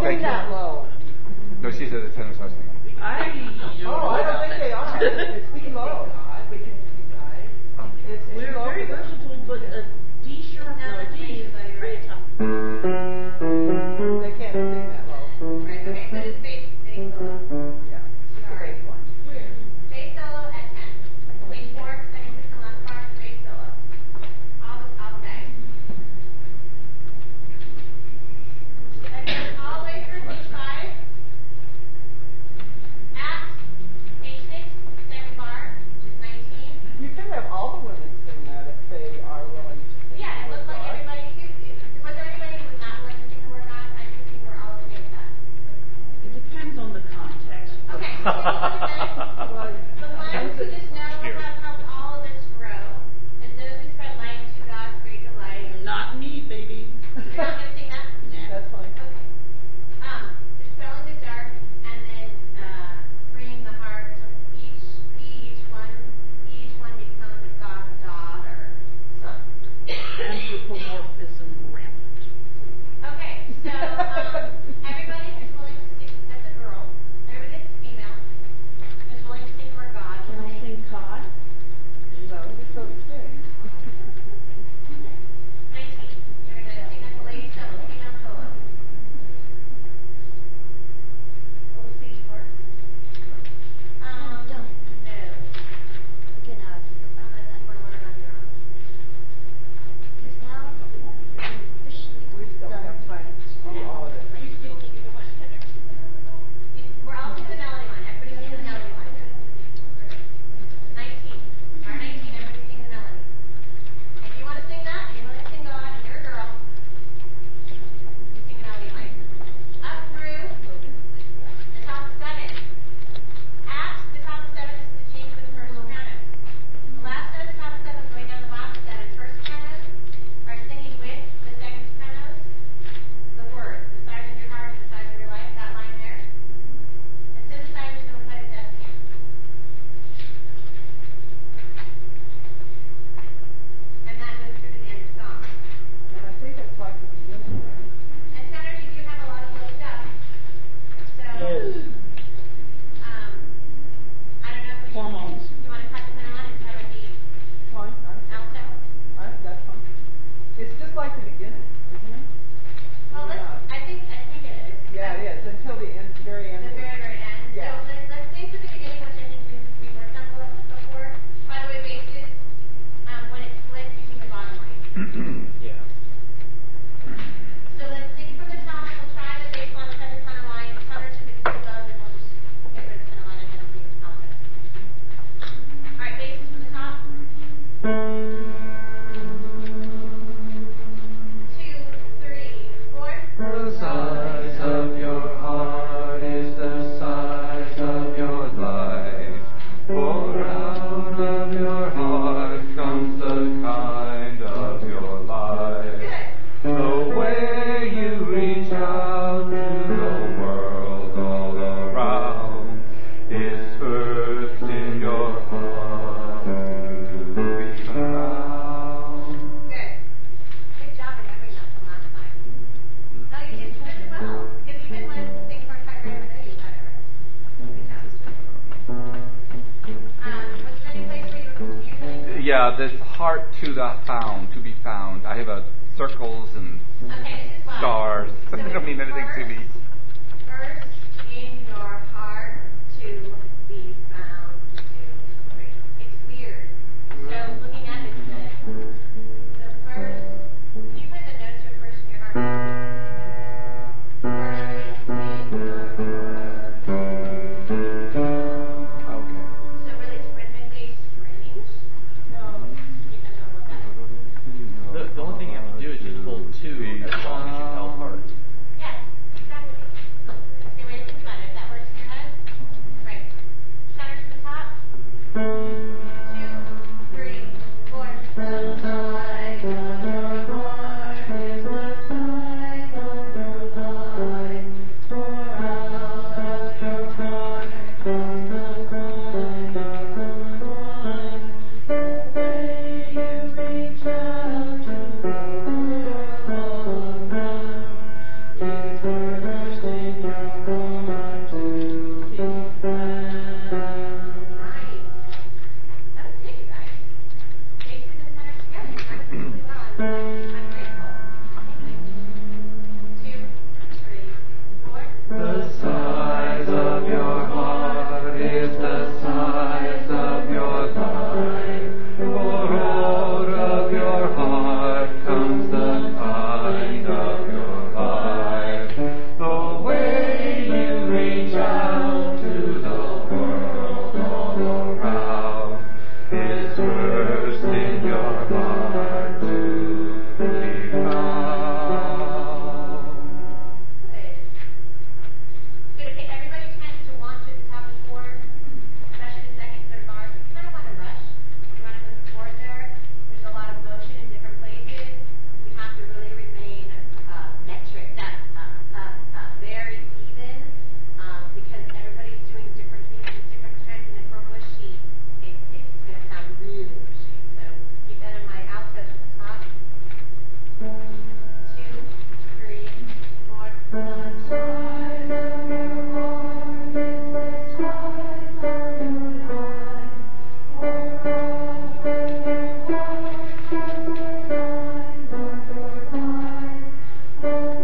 sing that low. No, she said the tenors are singing. I don't think they are. It's too low. We're very versatile, but a D sharp melody is pretty tough. They can't sing that low. Right, okay, so it's bass solo. Yeah, it's just a bass one. Where? Bass solo at 10. Lead fork, second system, left part, bass solo. All the guys. And then all the way through page 5. At page 6, second bar, which is 19. You can have all the women sing that if they are willing to sing. Yeah, it looks like everybody. Was there anybody who was not willing to sing the word God? I think we were all okay with that. It depends on the context. Okay, so the ones who just know have helped all of this grow is those who spread light to God's great delight. Not me, baby. You're not going to sing that? Nah. That's fine. Okay. Dispelling the dark and then freeing the heart till each one becomes God's daughter. Anthropomorphism rampant. Okay, so everybody who's willing to sing, that's a girl. Everybody that's female who's willing to sing the word God. Can I sing cod? No, just don't sing. 19. You're going to sing as a lady solo, female solo. Oh, singing first? No. Unless you want to learn on your own. We still have time to do all of it. We're all singing the melody line. Everybody's singing the melody line. 19. Bar 19, everybody's singing the melody. If you want to sing that, and you want to sing God, and you're a girl, you sing the melody line. Up through the top of 7. At the top of 7, this is the change for the first sopranos. The last note at the top of 7 going down the bottom of 7. First sopranos are singing with the second sopranos the word, the size of your heart is the size of your life, that line there. The synthesizer's going to play the death camp. And that goes through to the end of the song. And I think it's like the beginning, right? And tenors, you do have a lot of low stuff. So, I don't know if Hormones. you want to cut the tenor line and try to be Fine. alto. That's fine. It's just like the beginning, isn't it? Well, Yeah. I think it is. Yeah, it is, until the end, very end. The very, very end. Yeah. So let's sing to the beginning, which I think we've worked on before. By the way, basses, when it's split, using the bottom line. Yeah. So let's sing from the top. We'll try the bass line, cut the tenor line. The tenor should be too low, then we'll just get rid of the tenor line and then sing alto. All right, basses from the top. 2, 3, 4. The size of your heart is the size of your life. For out of your heart comes the kind of your life. The way you reach out to the world all around is first in your heart to be found. Good. Good job remembering that from last time. No, you did really well. Because even when things weren't quite right, I know you got it right. Good job. What's the only place where you're going? Yeah, this heart to be found. I have circles and Okay, this is fun. stars. So They don't mean anything to me. First in your heart to be found. 2, 3. It's weird. So looking at this, the first. Can you play the notes for first in your heart? First in your heart. Okay. So really, it's rhythmically strange. So depends on what that is. The only thing you have to do is just hold 2 as long as you held hard. Yes, exactly.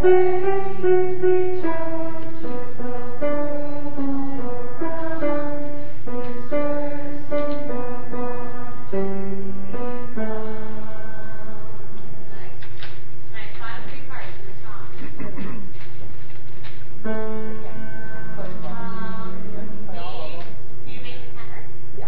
Nice. Bottom three parts in the song. These, can you make it tenor? Yeah.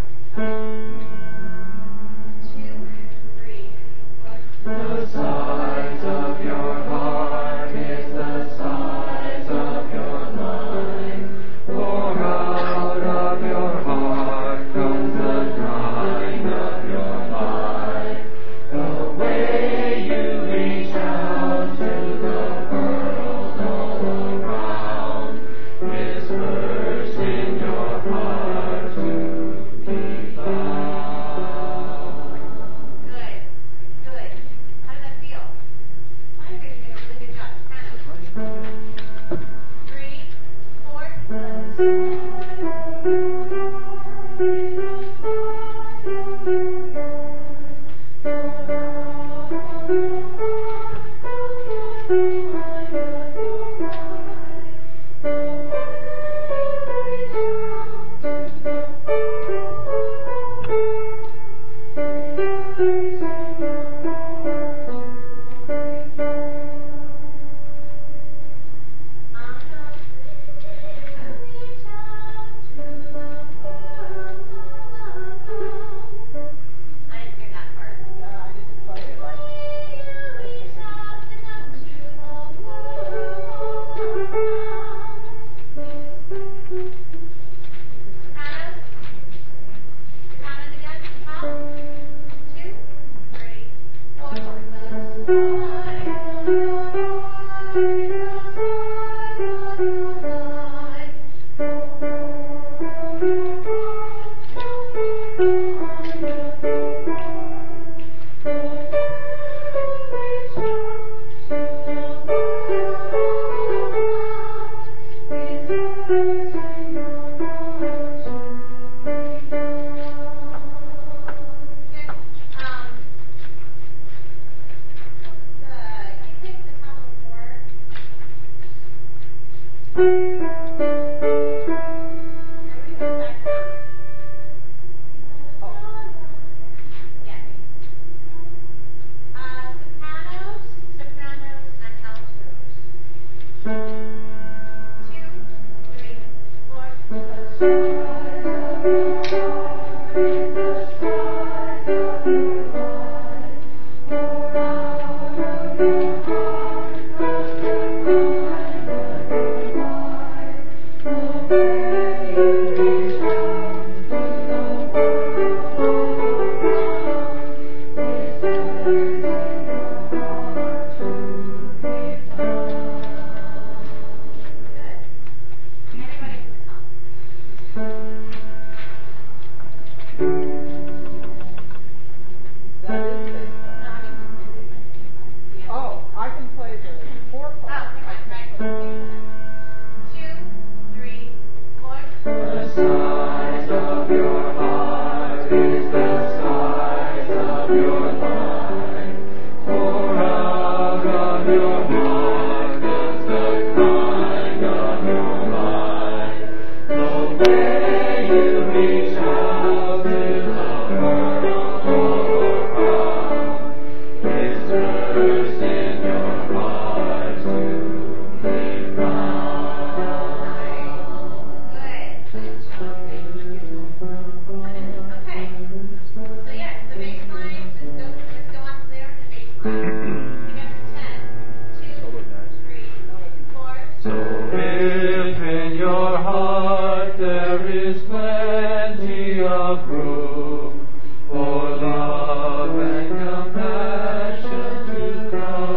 2, 3, 4. The size of your heart is the size of your life. For out of your heart comes the crying of your life. The way you reach out to the world all around is first in your heart to be found. Good. How does that feel? Mine you're doing a really good job. Kind of. 3, 4. I didn't hear that part. Yeah, I didn't play it right. Sopranos again from the top. 2, 3, 4. Good. Can you take the top of the floor? Everybody goes back down. Yes. Sopranos, and altos. 2, 3, Good. Everybody from the top. That is bass. No, I mean this. Oh, I can play the 4 Oh, part. never mind. Right. 2, 3, 4. The size of your heart is the size of your life. For out of your heart comes the crying of your life. The way you reach out to the world all around is first in your heart to be found. Good. Okay. So yes, the bass line. Let's go on from there to the bass line. You got 10, 2, 3, 4. So if in your heart there is plenty of room for love and compassion to come,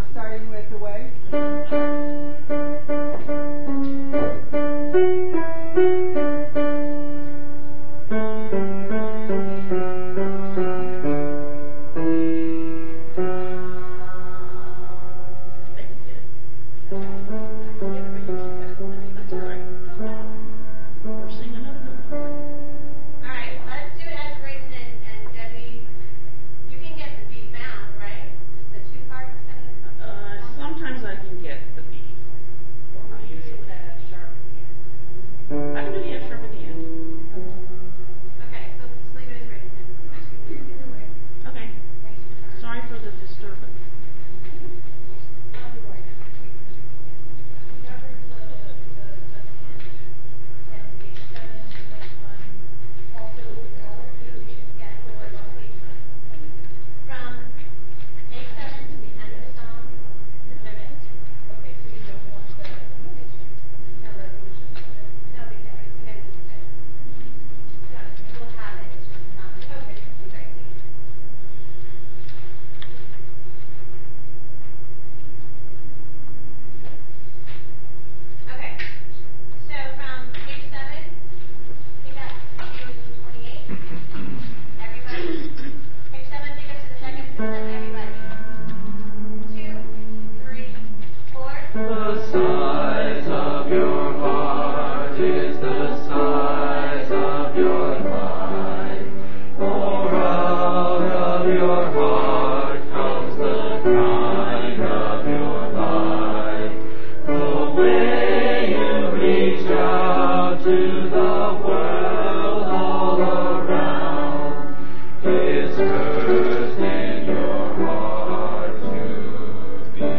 starting with the way. All right, let's do it as written, and Debbie, you can get the beat bound, right? Just the two parts kind of. Sometimes I can get the B. Not usually. I can do the F sharp at the end. Okay, so let's leave it as written, and let's do it the other way. Okay. Thanks for trying. Sorry for the disturbance. From page 7 to the end of the song, what I missed. Okay, so you don't want the no resolution? No, because it's meant to say. We'll have it, it's just not, okay, you guys see. Okay, so from page 7, pick up to 28. Everybody. Page 7, pick up to the second system, everybody. 2, 3, 4. The size of your heart is the size of your life. For out of your heart comes the kind of your life. The way you reach out to the world all around is first in your heart to be.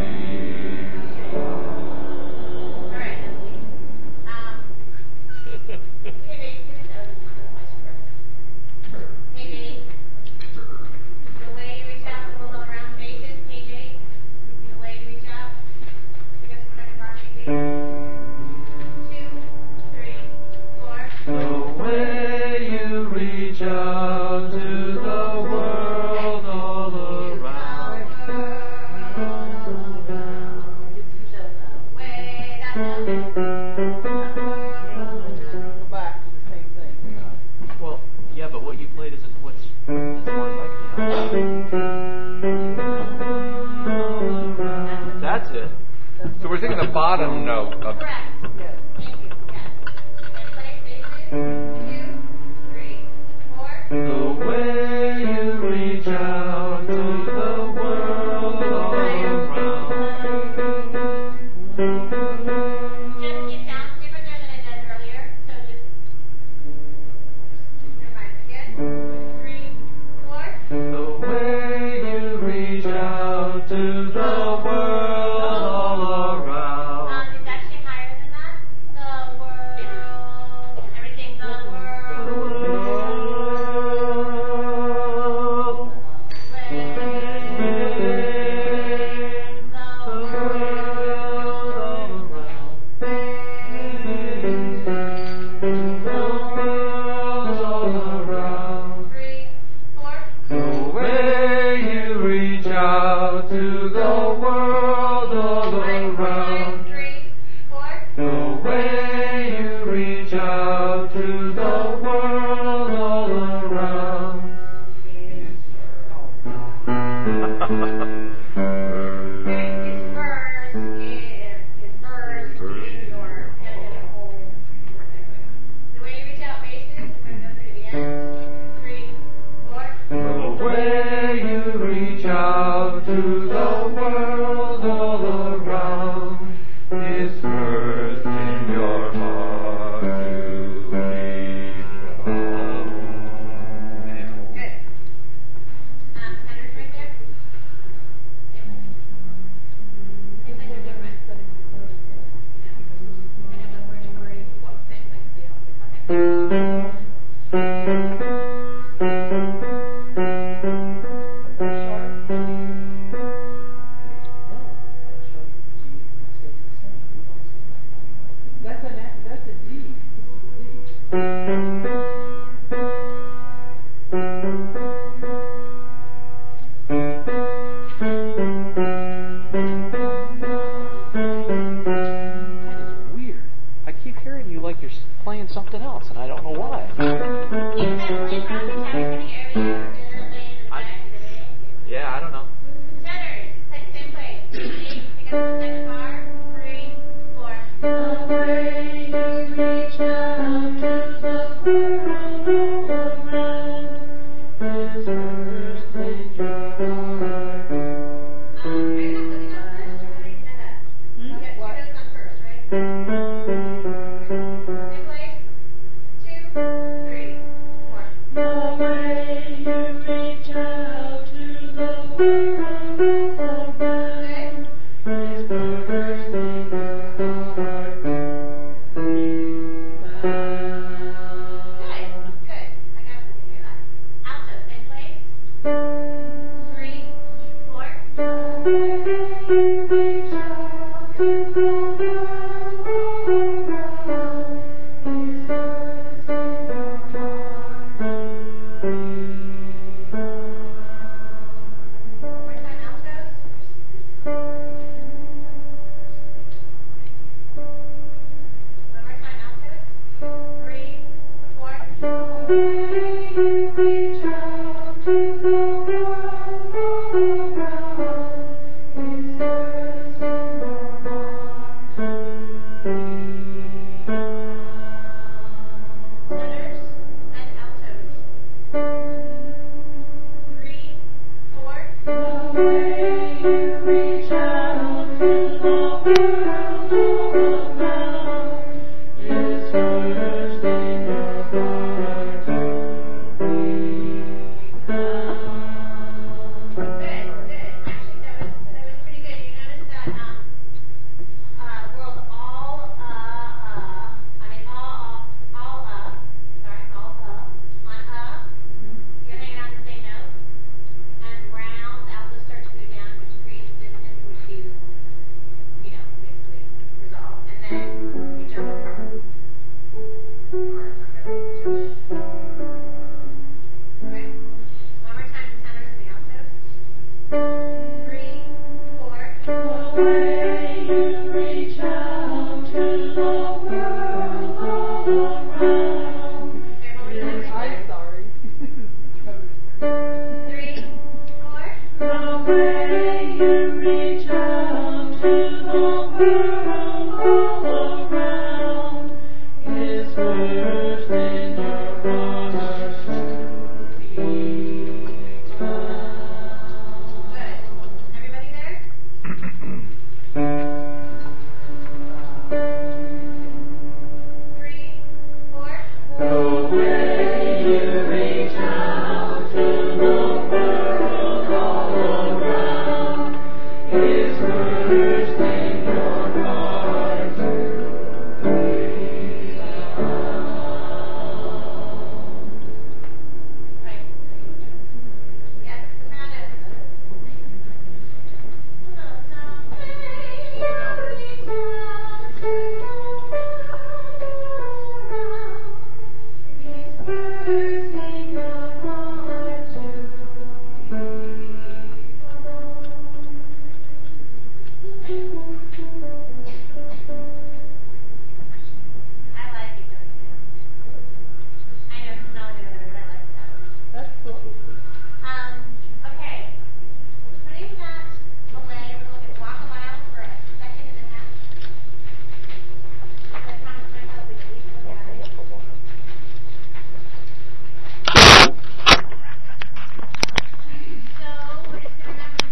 All right, Emily. Hey, babe, that was my script. Hey, babe. The way you reach out to the world all around faces, page 8. The way you reach out. Pick up the second bar, page 8. 2, 3, 4. The way you reach out to the world all around. Go back to the same thing. Well, yeah, but what you played isn't what's as far as I can tell. That's it. So we're singing the bottom note of. Correct. Yes. Thank you. Yes. And play spaces. 2, 3, 4. The way you reach out to the world all around. Just it sounds different than it does earlier, so just never mind. Again. 3, 4. The way you reach out to the world all around. It's actually higher than that. The world. Everything. The The world. world. To the world